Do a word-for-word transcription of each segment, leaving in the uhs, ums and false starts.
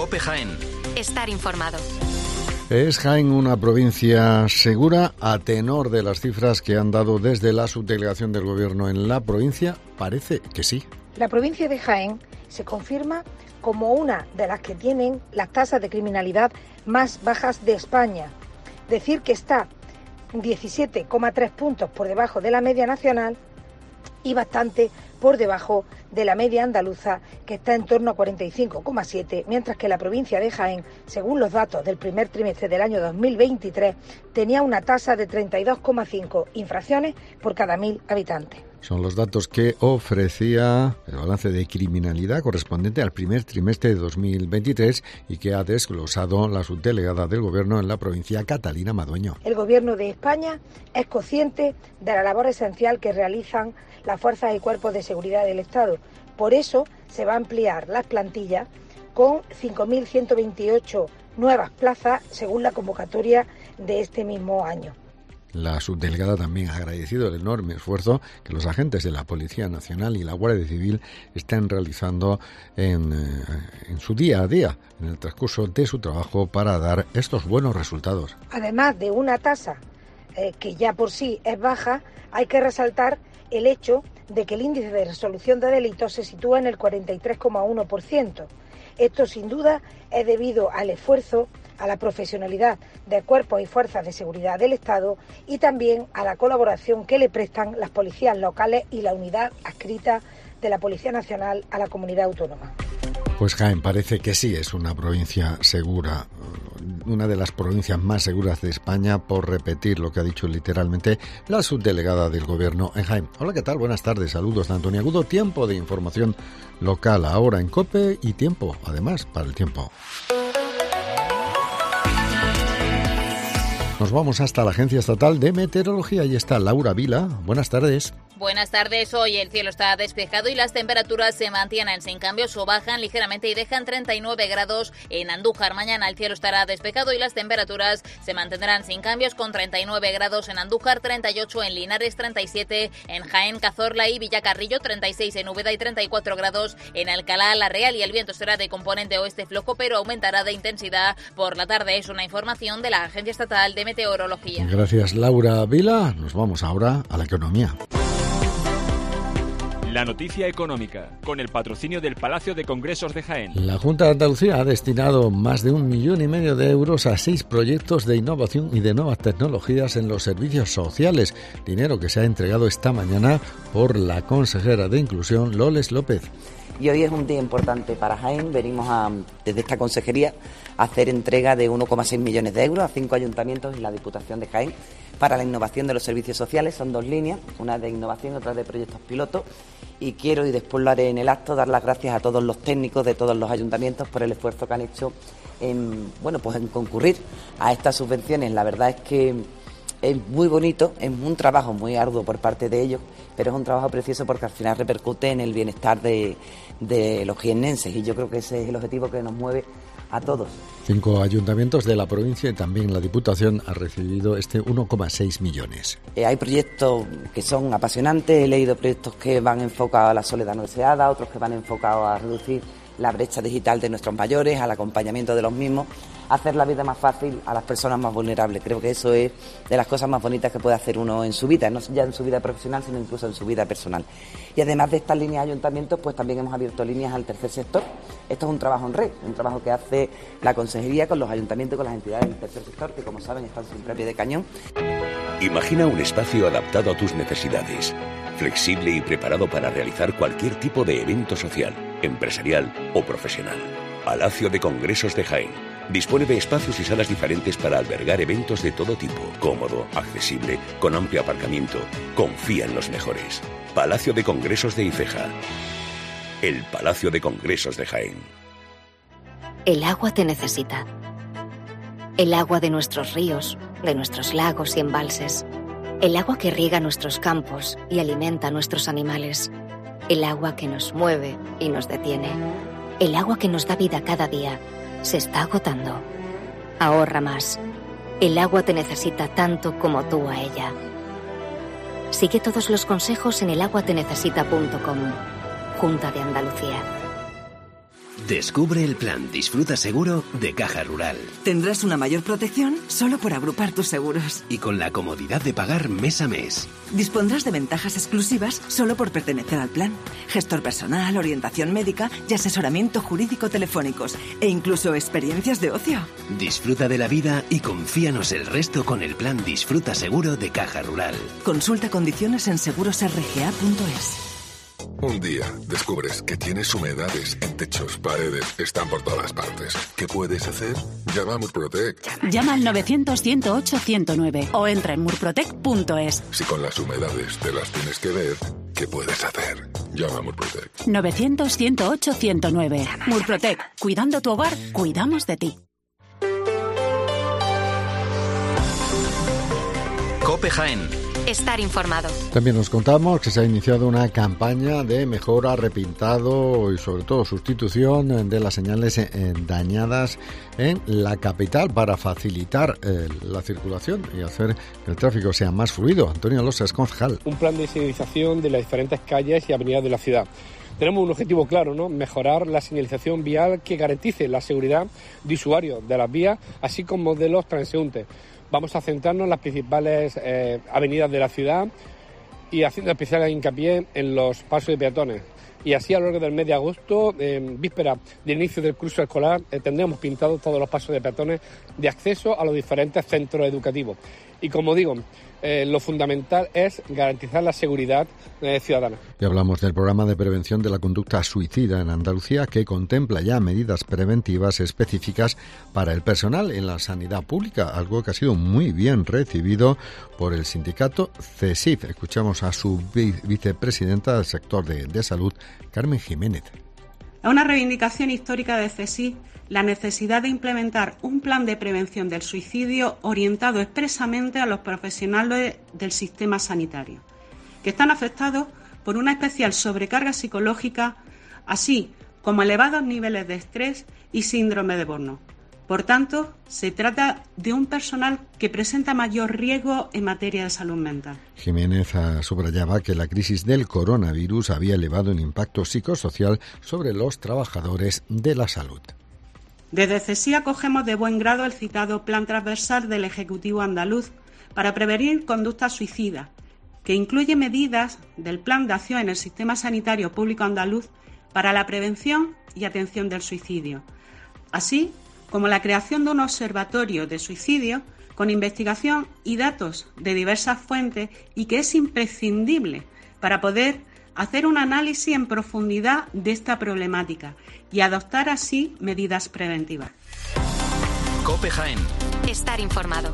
COPE Jaén. Estar informado. ¿Es Jaén una provincia segura? A tenor de las cifras que han dado desde la subdelegación del Gobierno en la provincia, parece que sí. La provincia de Jaén se confirma como una de las que tienen las tasas de criminalidad más bajas de España. Decir que está diecisiete coma tres puntos por debajo de la media nacional y bastante por debajo de la media andaluza, que está en torno a cuarenta y cinco coma siete, mientras que la provincia de Jaén, según los datos del primer trimestre del año dos mil veintitrés, tenía una tasa de treinta y dos coma cinco infracciones por cada mil habitantes. Son los datos que ofrecía el balance de criminalidad correspondiente al primer trimestre de dos mil veintitrés y que ha desglosado la subdelegada del Gobierno en la provincia, Catalina Madueño. El Gobierno de España es consciente de la labor esencial que realizan las fuerzas y cuerpos de seguridad del Estado. Por eso se va a ampliar las plantillas con cinco mil ciento veintiocho nuevas plazas según la convocatoria de este mismo año. La subdelegada también ha agradecido el enorme esfuerzo que los agentes de la Policía Nacional y la Guardia Civil están realizando en, eh, en su día a día, en el transcurso de su trabajo, para dar estos buenos resultados. Además de una tasa eh, que ya por sí es baja, hay que resaltar el hecho de que el índice de resolución de delitos se sitúa en el cuarenta y tres coma uno por ciento. Esto sin duda es debido al esfuerzo, a la profesionalidad de cuerpos y fuerzas de seguridad del Estado y también a la colaboración que le prestan las policías locales y la unidad adscrita de la Policía Nacional a la comunidad autónoma. Pues Jaén parece que sí es una provincia segura, una de las provincias más seguras de España, por repetir lo que ha dicho literalmente la subdelegada del Gobierno en Jaén. Hola, ¿qué tal? Buenas tardes, saludos de Antonio Agudo. Tiempo de información local ahora en COPE y tiempo, además, para el tiempo. Nos vamos hasta la Agencia Estatal de Meteorología. Ahí está Laura Vila. Buenas tardes. Buenas tardes. Hoy el cielo está despejado y las temperaturas se mantienen sin cambios o bajan ligeramente y dejan treinta y nueve grados en Andújar. Mañana el cielo estará despejado y las temperaturas se mantendrán sin cambios con treinta y nueve grados en Andújar, treinta y ocho en Linares, treinta y siete en Jaén, Cazorla y Villacarrillo, treinta y seis en Úbeda y treinta y cuatro grados en Alcalá la Real, y el viento será de componente oeste flojo pero aumentará de intensidad por la tarde. Es una información de la Agencia Estatal de Meteorología. Gracias, Laura Vila. Nos vamos ahora a la economía. La noticia económica, con el patrocinio del Palacio de Congresos de Jaén. La Junta de Andalucía ha destinado más de un millón y medio de euros a seis proyectos de innovación y de nuevas tecnologías en los servicios sociales. Dinero que se ha entregado esta mañana por la consejera de Inclusión, Loles López. Y hoy es un día importante para Jaén. Venimos a, desde esta consejería a hacer entrega de uno coma seis millones de euros a cinco ayuntamientos y la Diputación de Jaén para la innovación de los servicios sociales. Son dos líneas, una de innovación y otra de proyectos pilotos. Y quiero, y después lo haré en el acto, dar las gracias a todos los técnicos de todos los ayuntamientos por el esfuerzo que han hecho en, bueno, pues en concurrir a estas subvenciones. La verdad es que es muy bonito, es un trabajo muy arduo por parte de ellos, pero es un trabajo precioso porque al final repercute en el bienestar de, de los jiennenses, y yo creo que ese es el objetivo que nos mueve a todos. Cinco ayuntamientos de la provincia y también la Diputación ha recibido este uno coma seis millones. Eh, hay proyectos que son apasionantes. He leído proyectos que van enfocados a la soledad no deseada, otros que van enfocados a reducir la brecha digital de nuestros mayores, al acompañamiento de los mismos, hacer la vida más fácil a las personas más vulnerables. Creo que eso es de las cosas más bonitas que puede hacer uno en su vida, no ya en su vida profesional, sino incluso en su vida personal. Y además de estas líneas de ayuntamientos, pues también hemos abierto líneas al tercer sector. Esto es un trabajo en red, un trabajo que hace la consejería con los ayuntamientos y con las entidades del tercer sector, que como saben están siempre a pie de cañón. Imagina un espacio adaptado a tus necesidades, flexible y preparado para realizar cualquier tipo de evento social, empresarial o profesional. Palacio de Congresos de Jaén dispone de espacios y salas diferentes para albergar eventos de todo tipo, cómodo, accesible, con amplio aparcamiento. Confía en los mejores. Palacio de Congresos de Ifeja. El Palacio de Congresos de Jaén. El agua te necesita. El agua de nuestros ríos, de nuestros lagos y embalses. El agua que riega nuestros campos y alimenta a nuestros animales. El agua que nos mueve y nos detiene. El agua que nos da vida cada día se está agotando. Ahorra más. El agua te necesita tanto como tú a ella. Sigue todos los consejos en el agua te necesita punto com. Junta de Andalucía. Descubre el plan Disfruta Seguro de Caja Rural. Tendrás una mayor protección solo por agrupar tus seguros. Y con la comodidad de pagar mes a mes. Dispondrás de ventajas exclusivas solo por pertenecer al plan. Gestor personal, orientación médica y asesoramiento jurídico telefónicos. E incluso experiencias de ocio. Disfruta de la vida y confíanos el resto con el plan Disfruta Seguro de Caja Rural. Consulta condiciones en seguros r g a punto es. Un día descubres que tienes humedades en techos, paredes, están por todas partes. ¿Qué puedes hacer? Llama a Murprotec. Llama al novecientos, ciento ocho, ciento nueve o entra en murprotec punto es. Si con las humedades te las tienes que ver, ¿qué puedes hacer? Llama a Murprotec. novecientos, ciento ocho, ciento nueve. Murprotec. Cuidando tu hogar, cuidamos de ti. COPE Jaén. Estar informado. También nos contamos que se ha iniciado una campaña de mejora, repintado y sobre todo sustitución de las señales dañadas en la capital para facilitar eh, la circulación y hacer que el tráfico sea más fluido. Antonio Losas, concejal. Un plan de señalización de las diferentes calles y avenidas de la ciudad. Tenemos un objetivo claro, ¿no? Mejorar la señalización vial que garantice la seguridad de usuarios de las vías, así como de los transeúntes. Vamos a centrarnos en las principales eh, avenidas de la ciudad y haciendo especial hincapié en los pasos de peatones. Y así a lo largo del mes de agosto, en víspera del inicio del curso escolar, eh, tendremos pintados todos los pasos de peatones de acceso a los diferentes centros educativos. Y como digo, eh, lo fundamental es garantizar la seguridad eh, ciudadana. Y hablamos del programa de prevención de la conducta suicida en Andalucía, que contempla ya medidas preventivas específicas para el personal en la sanidad pública, algo que ha sido muy bien recibido por el sindicato CESIF. Escuchamos a su vicepresidenta del sector de, de salud, Carmen Jiménez. Es una reivindicación histórica de CESIF la necesidad de implementar un plan de prevención del suicidio orientado expresamente a los profesionales del sistema sanitario, que están afectados por una especial sobrecarga psicológica, así como elevados niveles de estrés y síndrome de Burnout. Por tanto, se trata de un personal que presenta mayor riesgo en materia de salud mental. Jiménez subrayaba que la crisis del coronavirus había elevado el impacto psicosocial sobre los trabajadores de la salud. Desde CESIF acogemos de buen grado el citado Plan Transversal del Ejecutivo andaluz para prevenir conductas suicidas, que incluye medidas del Plan de Acción en el Sistema Sanitario Público Andaluz para la prevención y atención del suicidio, así como la creación de un observatorio de suicidio con investigación y datos de diversas fuentes y que es imprescindible para poder hacer un análisis en profundidad de esta problemática y adoptar así medidas preventivas. COPE Jaén. Estar informado.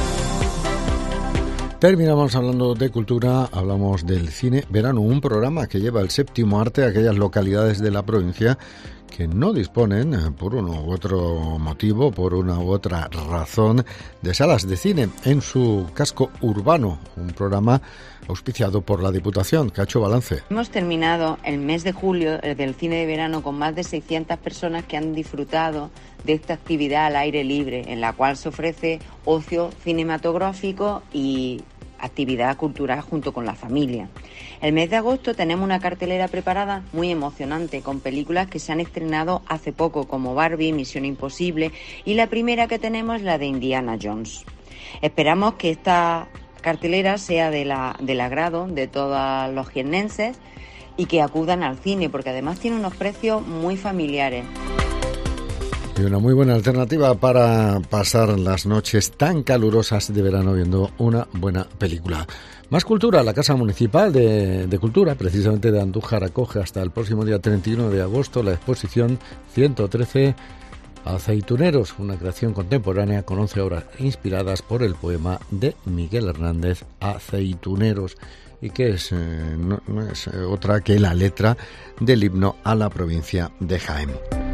Terminamos hablando de cultura, hablamos del cine verano, un programa que lleva el séptimo arte a aquellas localidades de la provincia que no disponen, por uno u otro motivo, por una u otra razón, de salas de cine en su casco urbano. Un programa auspiciado por la Diputación, que ha hecho balance. Hemos terminado el mes de julio del cine de verano con más de seiscientas personas que han disfrutado de esta actividad al aire libre, en la cual se ofrece ocio cinematográfico y actividad cultural junto con la familia. El mes de agosto tenemos una cartelera preparada muy emocionante con películas que se han estrenado hace poco, como Barbie, Misión Imposible, y la primera que tenemos es la de Indiana Jones. Esperamos que esta cartelera sea de la, del agrado de todos los jiennenses y que acudan al cine, porque además tiene unos precios muy familiares. Y una muy buena alternativa para pasar las noches tan calurosas de verano viendo una buena película. Más cultura, la Casa Municipal de, de Cultura, precisamente de Andújar, acoge hasta el próximo día treinta y uno de agosto la exposición ciento trece Aceituneros, una creación contemporánea con once obras inspiradas por el poema de Miguel Hernández, Aceituneros, y que es, eh, no, no es otra que la letra del himno a la provincia de Jaén.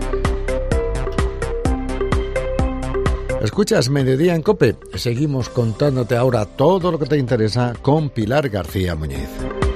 Escuchas Mediodía en COPE. Seguimos contándote ahora todo lo que te interesa con Pilar García Muñiz.